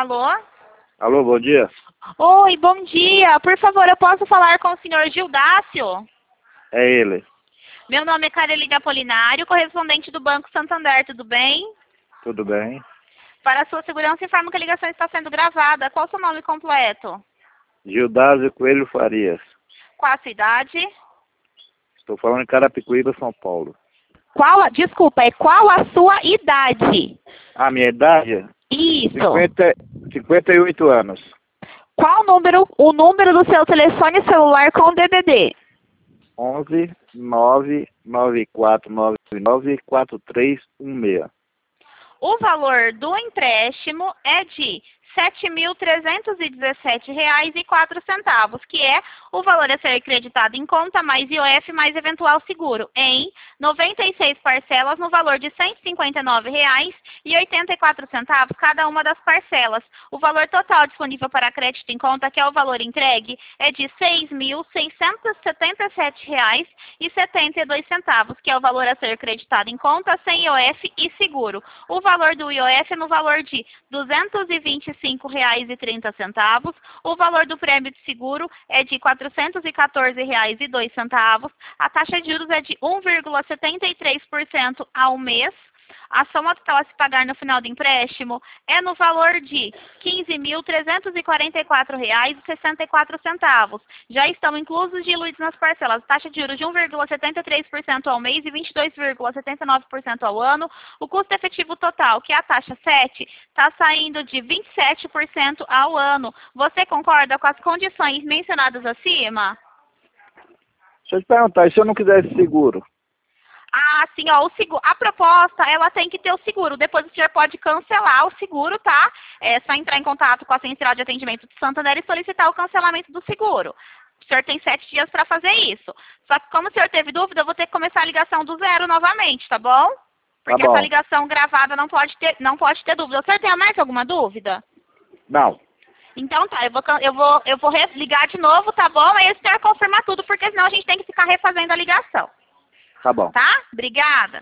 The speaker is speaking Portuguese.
Alô? Alô, bom dia. Oi, bom dia. Por favor, eu posso falar com o senhor Gildácio? É ele. Meu nome é Carolina Apolinário, correspondente do Banco Santander, tudo bem? Tudo bem? Para a sua segurança, informo que a ligação está sendo gravada. Qual o seu nome completo? Gildásio Coelho Farias. Qual a sua idade? Estou falando em Carapicuíba, São Paulo. Desculpa, qual a sua idade? A minha idade? Isso. 58 anos. Qual o número do seu telefone celular com DDD? 11 99499 4316. O valor do empréstimo é de R$ 7.317,04, que é o valor a ser creditado em conta mais IOF mais eventual seguro, em 96 parcelas no valor de R$ 159,84 cada uma das parcelas. O valor total disponível para crédito em conta, que é o valor entregue, é de R$ 6.677,72, que é o valor a ser creditado em conta sem IOF e seguro. O valor do IOF é no valor de R$ 225,30. O valor do prêmio de seguro é de R$ 414,02. A taxa de juros é de 1,73% ao mês. A soma total a se pagar no final do empréstimo é no valor de R$ 15.344,64. Já estão inclusos e diluídos nas parcelas. Taxa de juros de 1,73% ao mês e 22,79% ao ano. O custo efetivo total, que é a taxa 7, está saindo de 27% ao ano. Você concorda com as condições mencionadas acima? Deixa eu te perguntar, e se eu não quisesse seguro? Ah, sim, ó, a proposta, ela tem que ter o seguro. Depois o senhor pode cancelar o seguro, tá? É só entrar em contato com a Central de Atendimento de Santander e solicitar o cancelamento do seguro. O senhor tem 7 dias para fazer isso. Só que como o senhor teve dúvida, eu vou ter que começar a ligação do zero novamente, tá bom? Porque Tá bom. essa ligação gravada não pode ter dúvida. O senhor tem mais alguma dúvida? Não. Então tá, eu vou ligar de novo, tá bom? Aí o senhor confirma tudo, porque senão a gente tem que ficar refazendo a ligação. Tá bom. Tá? Obrigada.